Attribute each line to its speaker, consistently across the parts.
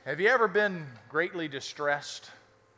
Speaker 1: Have you ever been greatly distressed?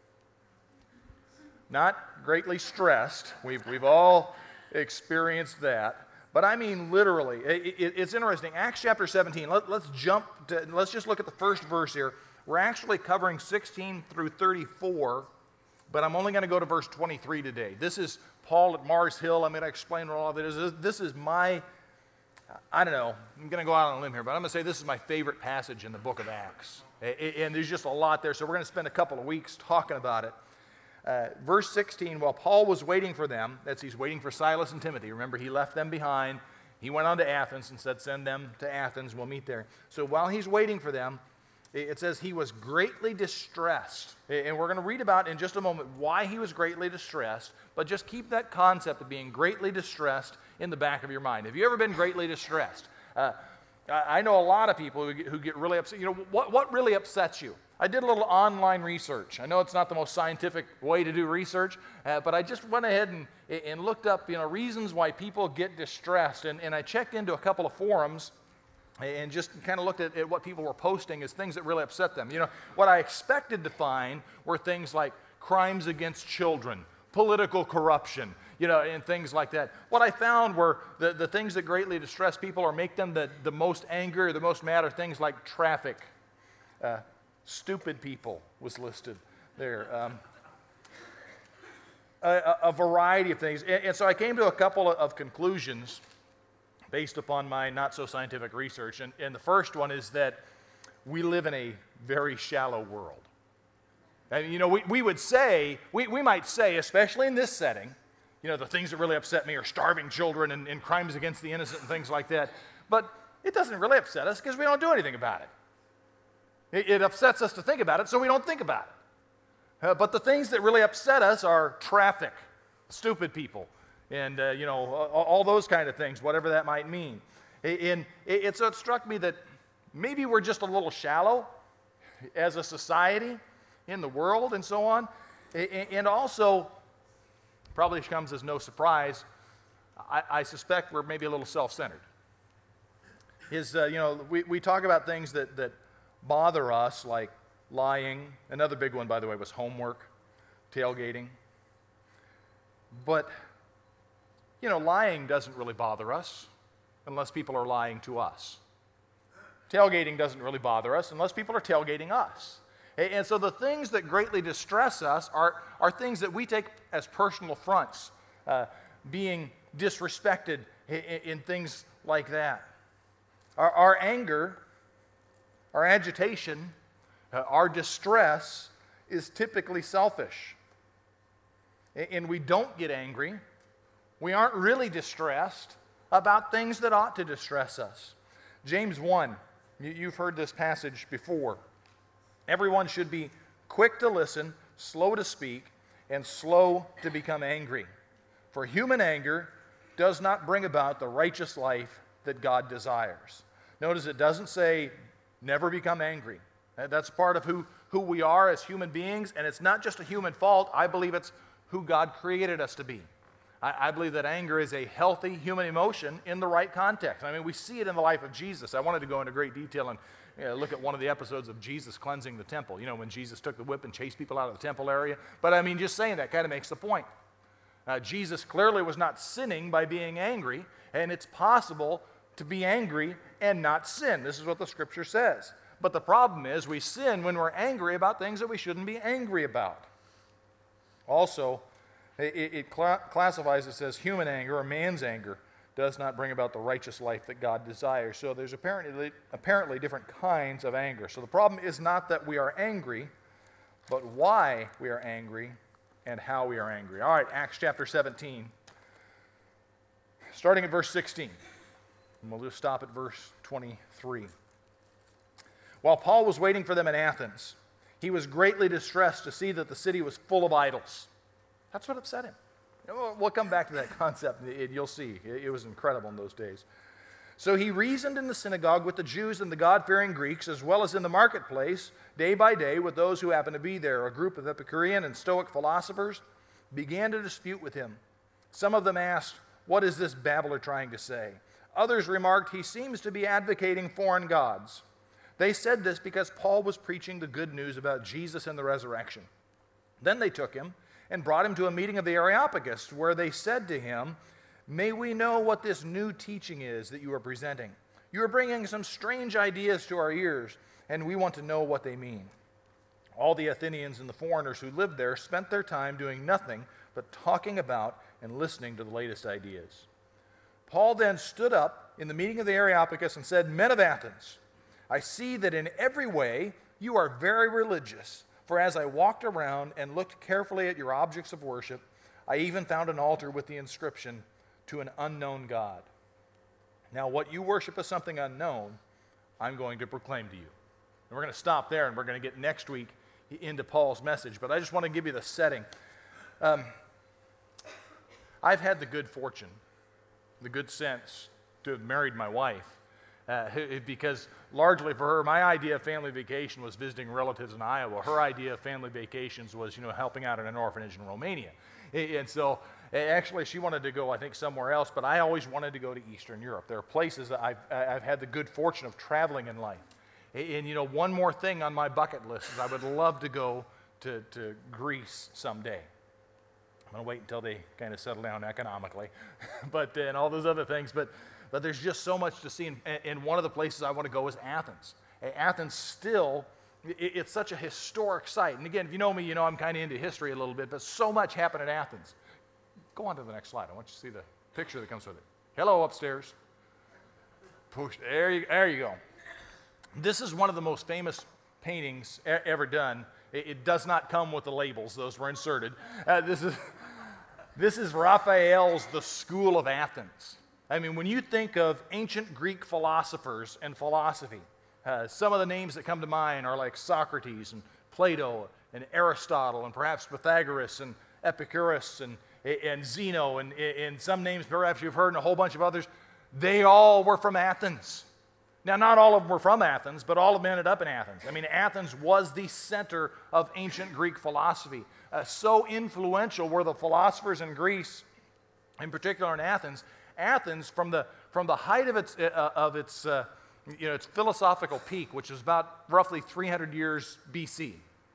Speaker 1: Not greatly stressed. We've all experienced that. But I mean literally. It's interesting. Acts chapter 17. Let's just look at the first verse here. We're actually covering 16 through 34, but I'm only going to go to verse 23 today. This is Paul at Mars Hill. I'm going to explain what all of it is. This is my, I don't know, I'm going to go out on a limb here, but I'm going to say this is my favorite passage in the book of Acts. And there's just a lot there, so we're going to spend a couple of weeks talking about it. Verse 16, while Paul was waiting for them, he's waiting for Silas and Timothy. Remember, he left them behind. He went on to Athens and said, send them to Athens, we'll meet there. So while he's waiting for them, it says he was greatly distressed. And we're going to read about in just a moment why he was greatly distressed, but just keep that concept of being greatly distressed in the back of your mind. Have you ever been greatly distressed? I know a lot of people who get really upset. You know, what really upsets you? I did a little online research. I know it's not the most scientific way to do research, but I just went ahead and looked up, reasons why people get distressed. And I checked into a couple of forums and just kind of looked at what people were posting as things that really upset them. What I expected to find were things like crimes against children, political corruption, and things like that. What I found were the things that greatly distress people or make them the most angry or the most mad are things like traffic. Stupid people was listed there. A variety of things. And so I came to a couple of conclusions based upon my not-so-scientific research. And the first one is that we live in a very shallow world. And, we would say, we might say, especially in this setting, the things that really upset me are starving children and crimes against the innocent and things like that. But it doesn't really upset us because we don't do anything about it. It upsets us to think about it, so we don't think about it. But the things that really upset us are traffic, stupid people, and all those kind of things, whatever that might mean. And it struck me that maybe we're just a little shallow as a society in the world and so on. And also, probably comes as no surprise, I suspect we're maybe a little self-centered. We talk about things that bother us, like lying. Another big one, by the way, was homework, tailgating. But, lying doesn't really bother us unless people are lying to us. Tailgating doesn't really bother us unless people are tailgating us. And so the things that greatly distress us are things that we take as personal affronts, being disrespected in things like that. Our anger, our agitation, our distress is typically selfish. And we don't get angry. We aren't really distressed about things that ought to distress us. James 1, you've heard this passage before. Everyone should be quick to listen, slow to speak, and slow to become angry. For human anger does not bring about the righteous life that God desires. Notice it doesn't say never become angry. That's part of who we are as human beings, and it's not just a human fault. I believe it's who God created us to be. I believe that anger is a healthy human emotion in the right context. I mean, we see it in the life of Jesus. I wanted to go into great detail and look at one of the episodes of Jesus cleansing the temple, when Jesus took the whip and chased people out of the temple area. But I mean, just saying that kind of makes the point. Jesus clearly was not sinning by being angry, and it's possible to be angry and not sin. This is what the Scripture says. But the problem is we sin when we're angry about things that we shouldn't be angry about. Also, it classifies it as human anger or man's anger does not bring about the righteous life that God desires. So there's apparently different kinds of anger. So the problem is not that we are angry, but why we are angry and how we are angry. All right, Acts chapter 17, starting at verse 16. And we'll just stop at verse 23. While Paul was waiting for them in Athens, he was greatly distressed to see that the city was full of idols. That's what upset him. We'll come back to that concept, you'll see. It was incredible in those days. So he reasoned in the synagogue with the Jews and the God-fearing Greeks, as well as in the marketplace, day by day, with those who happened to be there. A group of Epicurean and Stoic philosophers began to dispute with him. Some of them asked, "What is this babbler trying to say?" Others remarked, "He seems to be advocating foreign gods." They said this because Paul was preaching the good news about Jesus and the resurrection. Then they took him and brought him to a meeting of the Areopagus, where they said to him, "May we know what this new teaching is that you are presenting? You are bringing some strange ideas to our ears, and we want to know what they mean." All the Athenians and the foreigners who lived there spent their time doing nothing but talking about and listening to the latest ideas. Paul then stood up in the meeting of the Areopagus and said, "Men of Athens, I see that in every way you are very religious. For as I walked around and looked carefully at your objects of worship, I even found an altar with the inscription, 'To an unknown God.' Now what you worship as something unknown, I'm going to proclaim to you." And we're going to stop there, and we're going to get next week into Paul's message. But I just want to give you the setting. I've had the good fortune, the good sense to have married my wife, because largely for her, my idea of family vacation was visiting relatives in Iowa. Her idea of family vacations was, helping out in an orphanage in Romania. And so actually she wanted to go, I think, somewhere else, but I always wanted to go to Eastern Europe. There are places that I've had the good fortune of traveling in life. And one more thing on my bucket list is I would love to go to Greece someday. I'm going to wait until they kind of settle down economically, and all those other things. But there's just so much to see, and one of the places I want to go is Athens. Athens still, it's such a historic site. And again, if you know me, I'm kind of into history a little bit, but so much happened at Athens. Go on to the next slide. I want you to see the picture that comes with it. Hello, upstairs. Push. There you go. This is one of the most famous paintings ever done. It does not come with the labels. Those were inserted. This is Raphael's The School of Athens. I mean, when you think of ancient Greek philosophers and philosophy, some of the names that come to mind are like Socrates and Plato and Aristotle and perhaps Pythagoras and Epicurus and Zeno and some names perhaps you've heard and a whole bunch of others. They all were from Athens. Now, not all of them were from Athens, but all of them ended up in Athens. I mean, Athens was the center of ancient Greek philosophy. So influential were the philosophers in Greece, in particular in Athens. Athens, from the height of its philosophical peak, which was about roughly 300 years BC,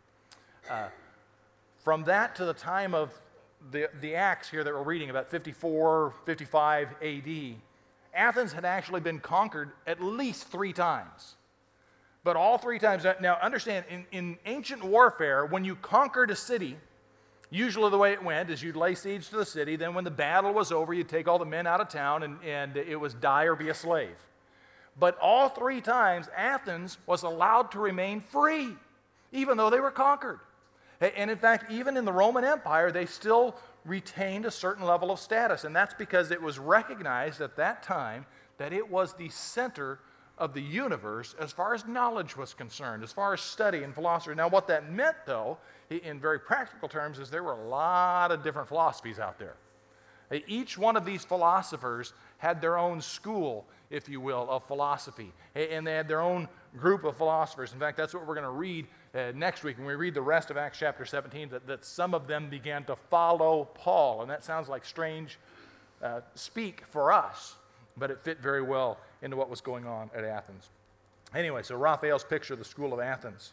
Speaker 1: from that to the time of the Acts here that we're reading, about 54, 55 AD, Athens had actually been conquered at least 3 times. But all 3 times, now understand, in ancient warfare, when you conquered a city, usually the way it went is you'd lay siege to the city, then when the battle was over, you'd take all the men out of town, and it was die or be a slave. But all 3 times, Athens was allowed to remain free, even though they were conquered. And in fact, even in the Roman Empire, they still retained a certain level of status, and that's because it was recognized at that time that it was the center of the universe as far as knowledge was concerned, as far as study and philosophy. Now, what that meant, though, in very practical terms, is there were a lot of different philosophies out there. Each one of these philosophers had their own school, if you will, of philosophy, and they had their own group of philosophers. In fact, that's what we're going to read next week when we read the rest of Acts chapter 17, that some of them began to follow Paul. And that sounds like strange speak for us, but it fit very well into what was going on at Athens. Anyway, so Raphael's picture of the School of Athens.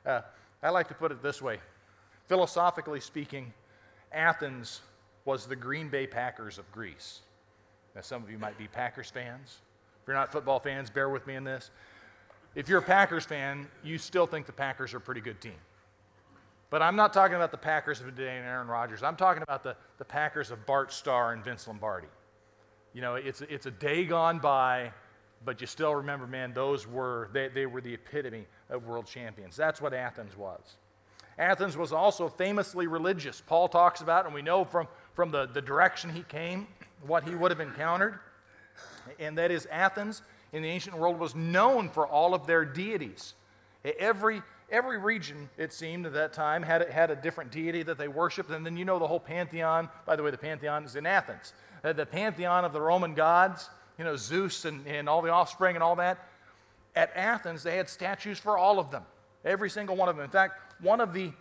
Speaker 1: I like to put it this way. Philosophically speaking, Athens was the Green Bay Packers of Greece. Now, some of you might be Packers fans. If you're not football fans, bear with me in this. If you're a Packers fan, you still think the Packers are a pretty good team. But I'm not talking about the Packers of today and Aaron Rodgers. I'm talking about the Packers of Bart Starr and Vince Lombardi. It's a day gone by, but you still remember, man, they were the epitome of world champions. That's what Athens was. Athens was also famously religious. Paul talks about, and we know from the direction he came, what he would have encountered, and that is Athens in the ancient world was known for all of their deities. Every region, it seemed at that time, had a different deity that they worshipped, and then the whole pantheon. By the way, the pantheon is in Athens. The pantheon of the Roman gods, Zeus and all the offspring and all that. At Athens, they had statues for all of them, every single one of them. In fact, one of the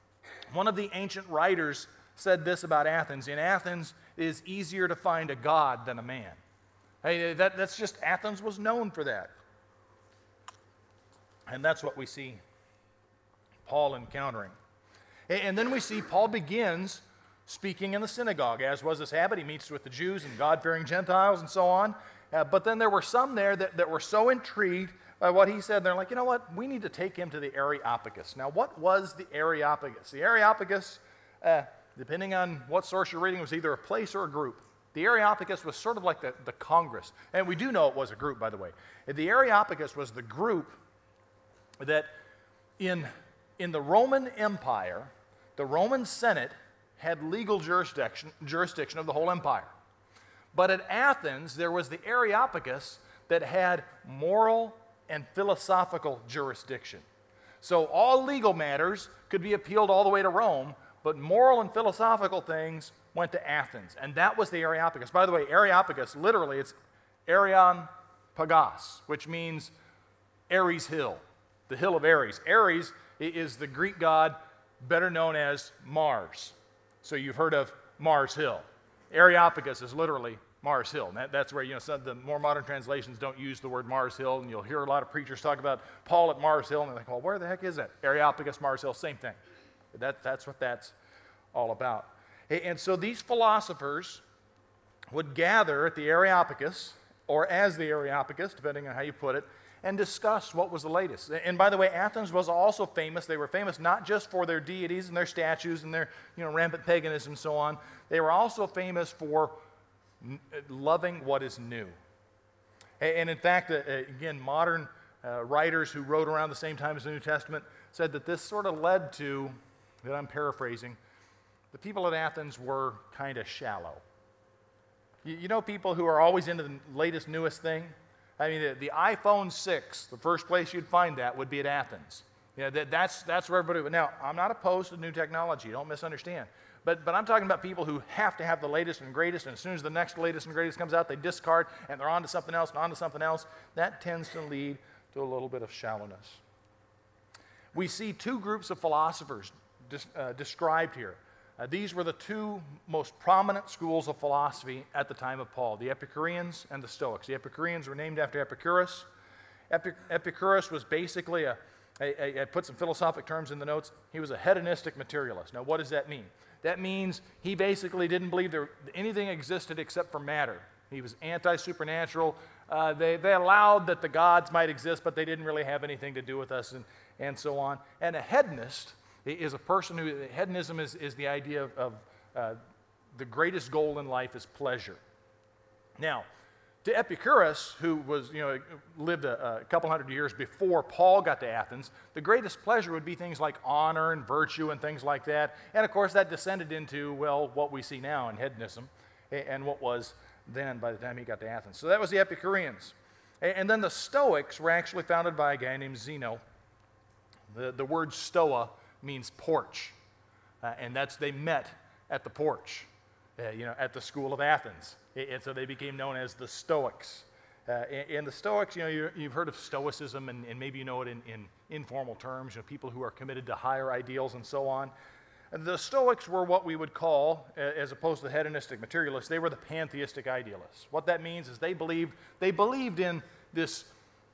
Speaker 1: ancient writers said this about Athens: in Athens, it is easier to find a god than a man. Hey, that's just, Athens was known for that. And that's what we see Paul encountering. And then we see Paul begins speaking in the synagogue, as was his habit. He meets with the Jews and God-fearing Gentiles and so on. But then there were some there that were so intrigued by what he said, they're like, you know what, we need to take him to the Areopagus. Now, what was the Areopagus? The Areopagus, depending on what source you're reading, was either a place or a group. The Areopagus was sort of like the Congress. And we do know it was a group, by the way. The Areopagus was the group that in the Roman Empire, the Roman Senate had legal jurisdiction of the whole empire. But at Athens, there was the Areopagus that had moral and philosophical jurisdiction. So all legal matters could be appealed all the way to Rome, but moral and philosophical things went to Athens. And that was the Areopagus. By the way, Areopagus, literally, it's Arion Pagos, which means Ares Hill, the hill of Ares. Ares is the Greek god better known as Mars. So you've heard of Mars Hill. Areopagus is literally Mars Hill. And that's where, some of the more modern translations don't use the word Mars Hill, and you'll hear a lot of preachers talk about Paul at Mars Hill, and they're like, well, where the heck is that? Areopagus, Mars Hill, same thing. That's what that's all about. And so these philosophers would gather at the Areopagus, or as the Areopagus, depending on how you put it, and discuss what was the latest. And by the way, Athens was also famous. They were famous not just for their deities and their statues and their rampant paganism and so on. They were also famous for loving what is new. And in fact, again, modern writers who wrote around the same time as the New Testament said that this sort of led to, that I'm paraphrasing, the people at Athens were kind of shallow. You know people who are always into the latest, newest thing? I mean, the iPhone 6, the first place you'd find that would be at Athens. That's where everybody would. Now, I'm not opposed to new technology, don't misunderstand. But I'm talking about people who have to have the latest and greatest, and as soon as the next latest and greatest comes out, they discard, and they're on to something else and on to something else. That tends to lead to a little bit of shallowness. We see two groups of philosophers described here. These were the two most prominent schools of philosophy at the time of Paul, the Epicureans and the Stoics. The Epicureans were named after Epicurus. Epicurus was basically I put some philosophic terms in the notes. He was a hedonistic materialist. Now, what does that mean? That means he basically didn't believe anything existed except for matter. He was anti-supernatural. They allowed that the gods might exist, but they didn't really have anything to do with us, and so on. And a hedonist is a person who, hedonism is the idea of the greatest goal in life is pleasure. Now, to Epicurus, who was, lived a couple hundred years before Paul got to Athens, the greatest pleasure would be things like honor and virtue and things like that. And of course, that descended into, what we see now in hedonism and what was then by the time he got to Athens. So that was the Epicureans. And then the Stoics were actually founded by a guy named Zeno. The word stoa means porch. And they met at the porch, at the school of Athens. And so they became known as the Stoics. And the Stoics, you've heard of Stoicism, and maybe you know it in informal terms, people who are committed to higher ideals and so on. And the Stoics were what we would call, as opposed to the hedonistic materialists, they were the pantheistic idealists. What that means is they believed in this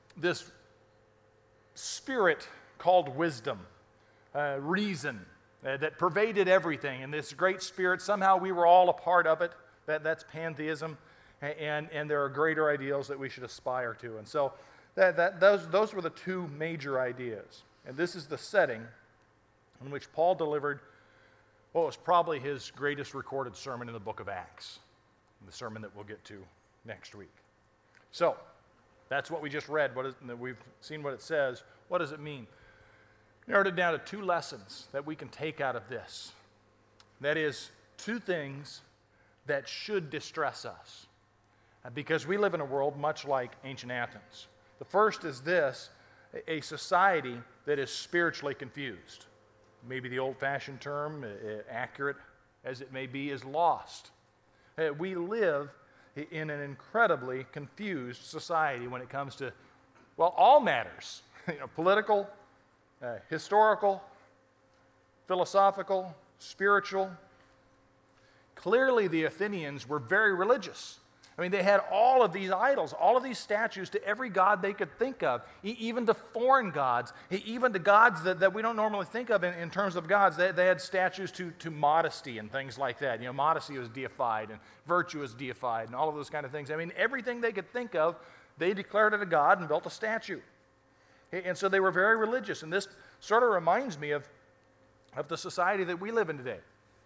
Speaker 1: spirit called wisdom, reason, that pervaded everything. And this great spirit, somehow we were all a part of it. That's pantheism, and there are greater ideals that we should aspire to. And so those were the two major ideas. And this is the setting in which Paul delivered what was probably his greatest recorded sermon in the book of Acts, the sermon that we'll get to next week. So that's what we just read. We've seen what it says. What does it mean? Narrowed it down to two lessons that we can take out of this. That is, two things that should distress us, because we live in a world much like ancient Athens. The first is this: a society that is spiritually confused. Maybe the old-fashioned term, accurate as it may be, is lost. We live in an incredibly confused society when it comes to, all matters, political, historical, philosophical, spiritual. Clearly, the Athenians were very religious. I mean, they had all of these idols, all of these statues to every god they could think of, even to foreign gods, even to gods that we don't normally think of in terms of gods. They had statues to modesty and things like that. You know, modesty was deified and virtue was deified and all of those kind of things. I mean, everything they could think of, they declared it a god and built a statue. And so they were very religious. And this sort of reminds me of the society that we live in today.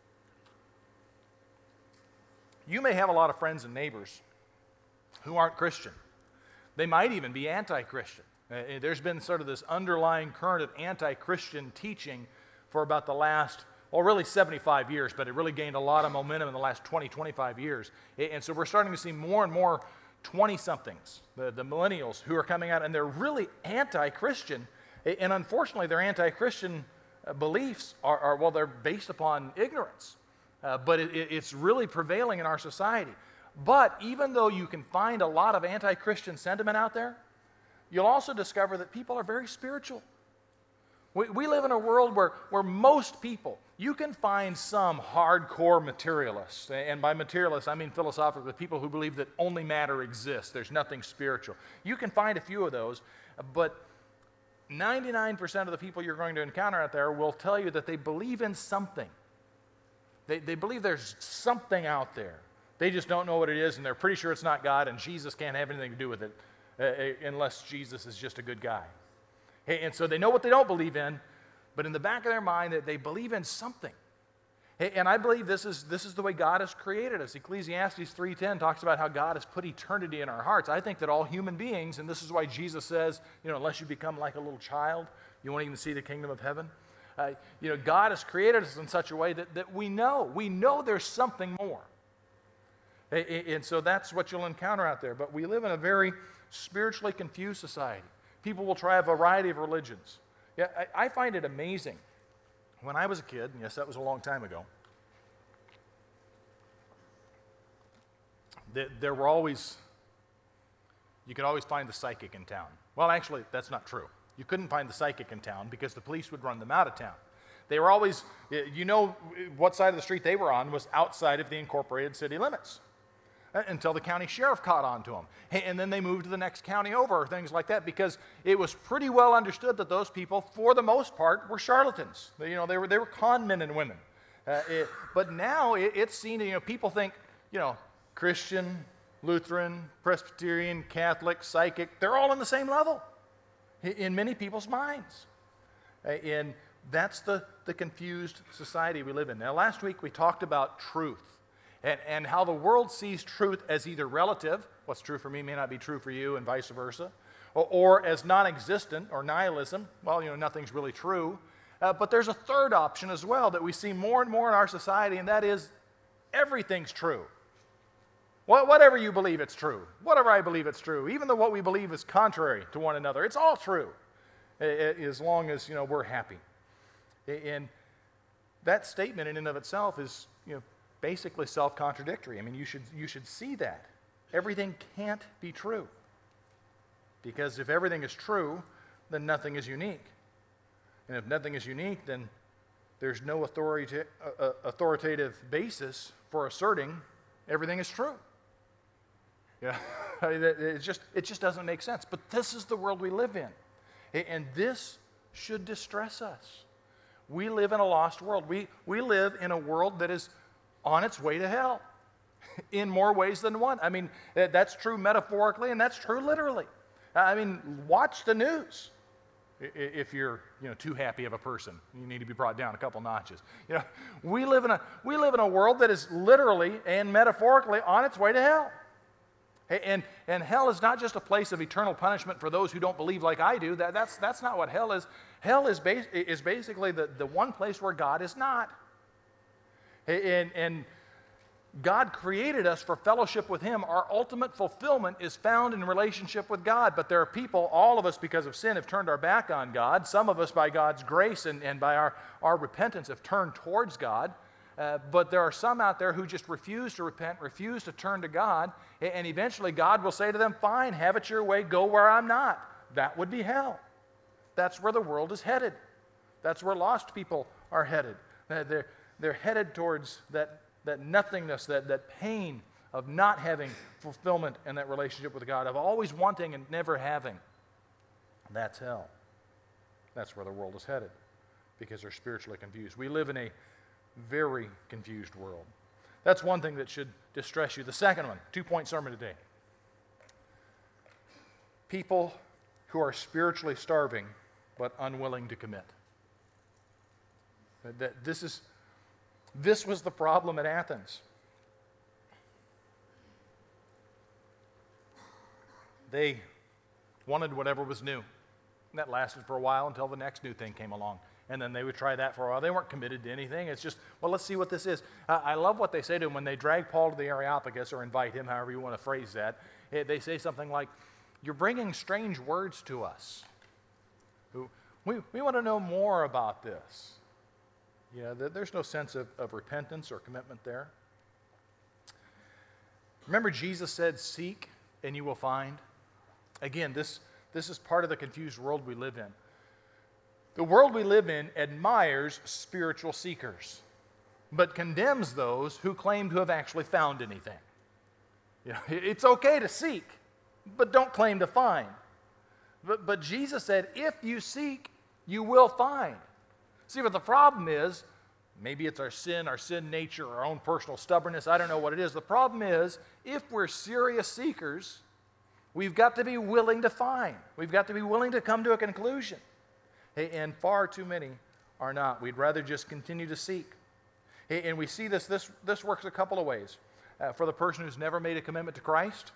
Speaker 1: You may have a lot of friends and neighbors who aren't Christian. They might even be anti-Christian. There's been sort of this underlying current of anti-Christian teaching for about the last, well, really 75 years, but it really gained a lot of momentum in the last 20, 25 years. And so we're starting to see more and more 20-somethings, the millennials, who are coming out, and they're really anti-Christian. And unfortunately, their anti-Christian beliefs well, they're based upon ignorance. But it's really prevailing in our society. But even though you can find a lot of anti-Christian sentiment out there, you'll also discover that people are very spiritual. We live in a world where most people, you can find some hardcore materialists. And by materialists, I mean philosophically, people who believe that only matter exists. There's nothing spiritual. You can find a few of those, but 99% of the people you're going to encounter out there will tell you that they believe in something. They believe there's something out there. They just don't know what it is, and they're pretty sure it's not God, and Jesus can't have anything to do with it unless Jesus is just a good guy. And so they know what they don't believe in, but in the back of their mind, they believe in something. And I believe this is the way God has created us. Ecclesiastes 3:10 talks about how God has put eternity in our hearts. I think that all human beings, and this is why Jesus says, unless you become like a little child, you won't even see the kingdom of heaven. God has created us in such a way that we know there's something more. And so that's what you'll encounter out there. But we live in a very spiritually confused society. People will try a variety of religions. Yeah, I find it amazing. When I was a kid, and yes, that was a long time ago, there were always, you could always find the psychic in town. Well, actually, that's not true. You couldn't find the psychic in town because the police would run them out of town. They were always, what side of the street they were on was outside of the incorporated city limits until the county sheriff caught on to them. And then they moved to the next county over or things like that because it was pretty well understood that those people, for the most part, were charlatans. They were con men and women. But now it's seen, people think, Christian, Lutheran, Presbyterian, Catholic, psychic, they're all on the same level in many people's minds. And that's the confused society we live in. Now, last week we talked about truth and how the world sees truth as either relative, what's true for me may not be true for you, and vice versa, or as non-existent or nihilism, well, nothing's really true. But there's a third option as well that we see more and more in our society, and that is everything's true. Whatever you believe, it's true. Whatever I believe, it's true. Even though what we believe is contrary to one another, it's all true, as long as we're happy. And that statement in and of itself is basically self-contradictory. I mean, you should see that everything can't be true, because if everything is true, then nothing is unique, and if nothing is unique, then there's no authoritative basis for asserting everything is true. Yeah, it just doesn't make sense. But this is the world we live in, and this should distress us. We live in a lost world. We live in a world that is on its way to hell in more ways than one. I mean, that's true metaphorically, and that's true literally. I mean, watch the news. If you're too happy of a person, you need to be brought down a couple notches. We live in a world that is literally and metaphorically on its way to hell. And hell is not just a place of eternal punishment for those who don't believe like I do. That's not what hell is. Hell is basically the one place where God is not. And God created us for fellowship with Him. Our ultimate fulfillment is found in relationship with God. But there are people, all of us because of sin, have turned our back on God. Some of us by God's grace and by our repentance have turned towards God. But there are some out there who just refuse to repent, refuse to turn to God, and eventually God will say to them, fine, have it your way, go where I'm not. That would be hell. That's where the world is headed. That's where lost people are headed. They're headed towards that nothingness, that pain of not having fulfillment in that relationship with God, of always wanting and never having. That's hell. That's where the world is headed because they're spiritually confused. We live in a very confused world. That's one thing that should distress you. The second one, 2-point sermon today. People who are spiritually starving but unwilling to commit. This was the problem at Athens. They wanted whatever was new. And that lasted for a while until the next new thing came along. And then they would try that for a while. They weren't committed to anything. It's just, well, let's see what this is. I love what they say to him when they drag Paul to the Areopagus or invite him, however you want to phrase that. They say something like, you're bringing strange words to us. We want to know more about this. There's no sense of repentance or commitment there. Remember, Jesus said, seek and you will find. Again, this is part of the confused world we live in. The world we live in admires spiritual seekers, but condemns those who claim to have actually found anything. It's okay to seek, but don't claim to find. But Jesus said, if you seek, you will find. See, but the problem is, maybe it's our sin nature, our own personal stubbornness, I don't know what it is. The problem is, if we're serious seekers, we've got to be willing to find. We've got to be willing to come to a conclusion. And far too many are not. We'd rather just continue to seek. And we see this works a couple of ways. For the person who's never made a commitment to Christ,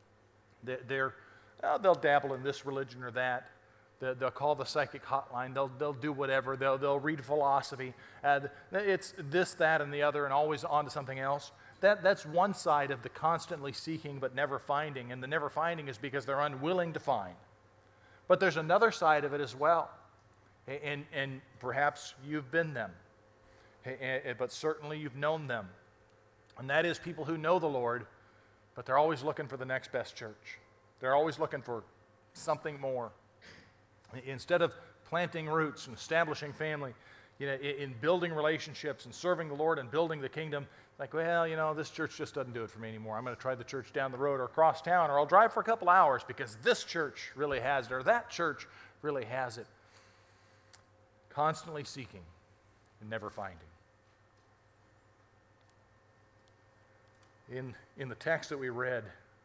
Speaker 1: they'll dabble in this religion or that. They'll call the psychic hotline. They'll do whatever. They'll read philosophy. It's this, that, and the other, and always on to something else. That's one side of the constantly seeking but never finding. And the never finding is because they're unwilling to find. But there's another side of it as well. And perhaps you've been them. But certainly you've known them. And that is people who know the Lord, but they're always looking for the next best church. They're always looking for something more. Instead of planting roots and establishing family, in building relationships and serving the Lord and building the kingdom, like, well, this church just doesn't do it for me anymore. I'm going to try the church down the road or across town, or I'll drive for a couple hours because this church really has it, or that church really has it. Constantly seeking and never finding. In the text that we read,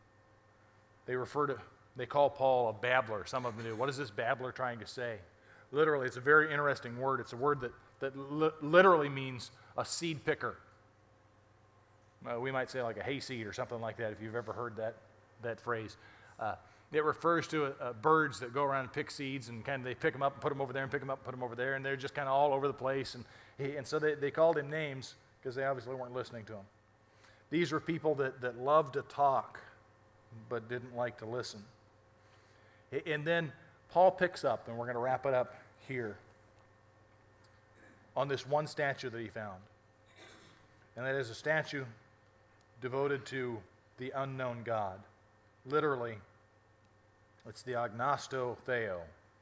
Speaker 1: they call Paul a babbler. Some of them do. What is this babbler trying to say? Literally, it's a very interesting word. It's a word that literally means a seed picker. We might say like a hayseed or something like that if you've ever heard that phrase. It refers to birds that go around and pick seeds, and kind of they pick them up and put them over there and pick them up and put them over there, and they're just kind of all over the place. And so they called him names because they obviously weren't listening to him. These were people that loved to talk but didn't like to listen. And then Paul picks up, and we're going to wrap it up here, on this one statue that he found. And that is a statue devoted to the unknown God. Literally, it's the agnosto theo,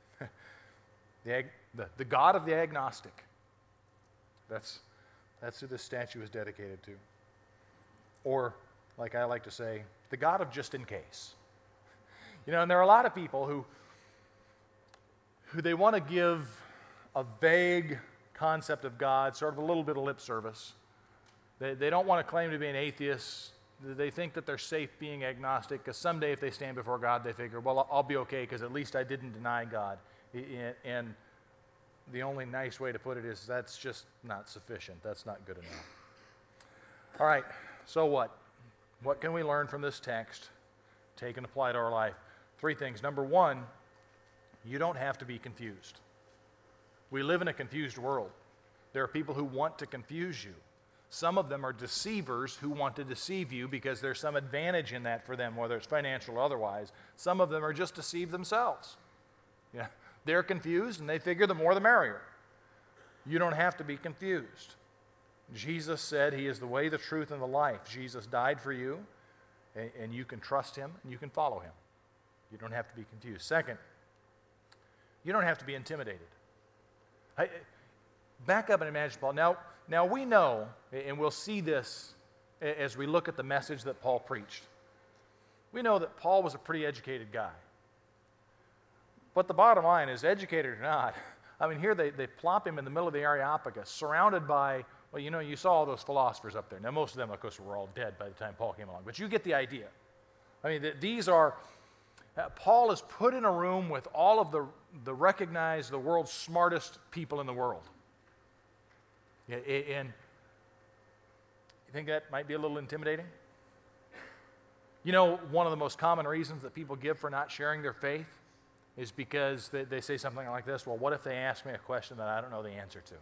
Speaker 1: the God of the agnostic. That's who this statue is dedicated to. Or, like I like to say, the God of just in case. And there are a lot of people who they want to give a vague concept of God, sort of a little bit of lip service. They don't want to claim to be an atheist. They think that they're safe being agnostic because someday if they stand before God, they figure, well, I'll be okay because at least I didn't deny God. And the only nice way to put it is that's just not sufficient. That's not good enough. All right, so what? What can we learn from this text? Take and apply to our life. 3 things. Number 1, you don't have to be confused. We live in a confused world. There are people who want to confuse you. Some of them are deceivers who want to deceive you because there's some advantage in that for them, whether it's financial or otherwise. Some of them are just deceived themselves. They're confused, and they figure the more the merrier. You don't have to be confused. Jesus said he is the way, the truth, and the life. Jesus died for you, and you can trust him, and you can follow him. You don't have to be confused. Second, you don't have to be intimidated. Back up and imagine, Paul. Now we know, and we'll see this as we look at the message that Paul preached. We know that Paul was a pretty educated guy. But the bottom line is, educated or not, I mean, here they plop him in the middle of the Areopagus, surrounded by, well, you know, you saw all those philosophers up there. Now, most of them, of course, were all dead by the time Paul came along, but you get the idea. I mean, these are, Paul is put in a room with all of the recognized, the world's smartest people in the world. And you think that might be a little intimidating? You know, one of the most common reasons that people give for not sharing their faith is because they say something like this: well, what if they ask me a question that I don't know the answer to?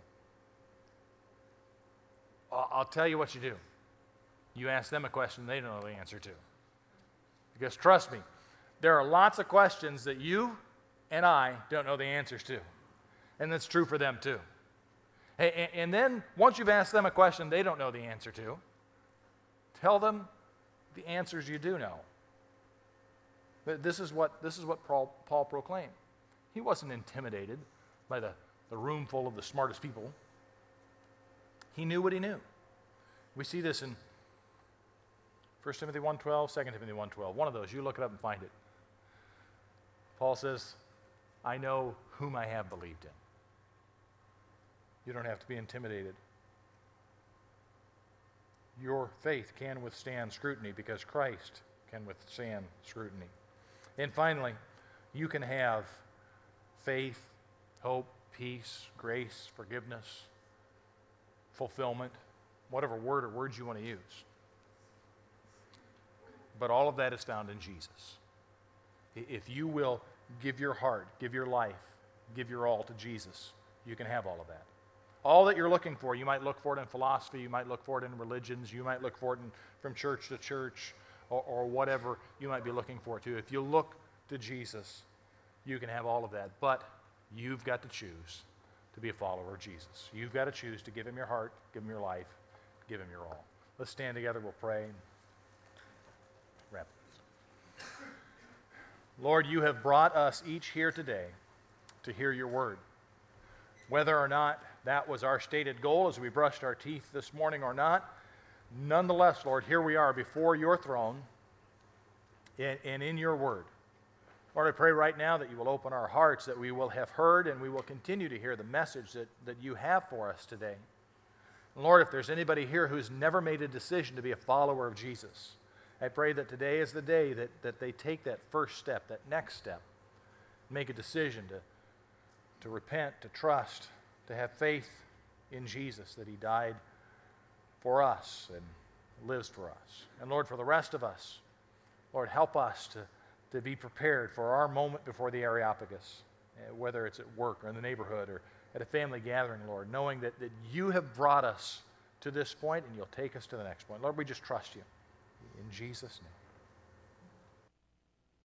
Speaker 1: I'll tell you what you do. You ask them a question they don't know the answer to. Because trust me, there are lots of questions that you and I don't know the answers to. And that's true for them too. And then, once you've asked them a question they don't know the answer to, tell them the answers you do know. This is what Paul proclaimed. He wasn't intimidated by the room full of the smartest people. He knew what he knew. We see this in 1 Timothy 1:12, 2 Timothy 1:12. One of those. You look it up and find it. Paul says, I know whom I have believed in. You don't have to be intimidated. Your faith can withstand scrutiny because Christ can withstand scrutiny. And finally, you can have faith, hope, peace, grace, forgiveness, fulfillment, whatever word or words you want to use. But all of that is found in Jesus. If you will give your heart, give your life, give your all to Jesus, you can have all of that. All that you're looking for, you might look for it in philosophy, you might look for it in religions, you might look for it from church to church, or whatever you might be looking for too. If you look to Jesus, you can have all of that. But you've got to choose to be a follower of Jesus. You've got to choose to give him your heart, give him your life, give him your all. Let's stand together, we'll pray. Wrap this. Lord, you have brought us each here today to hear your word. Whether or not that was our stated goal as we brushed our teeth this morning or not, nonetheless, Lord, here we are before your throne and in your word. Lord, I pray right now that you will open our hearts, that we will have heard and we will continue to hear the message that you have for us today. And Lord, if there's anybody here who's never made a decision to be a follower of Jesus, I pray that today is the day that they take that first step, that next step, make a decision to repent, to trust, to have faith in Jesus, that he died for us and lives for us. And Lord, for the rest of us, Lord, help us to be prepared for our moment before the Areopagus, whether it's at work or in the neighborhood or at a family gathering, Lord, knowing that you have brought us to this point and you'll take us to the next point. Lord, we just trust you. In Jesus' name.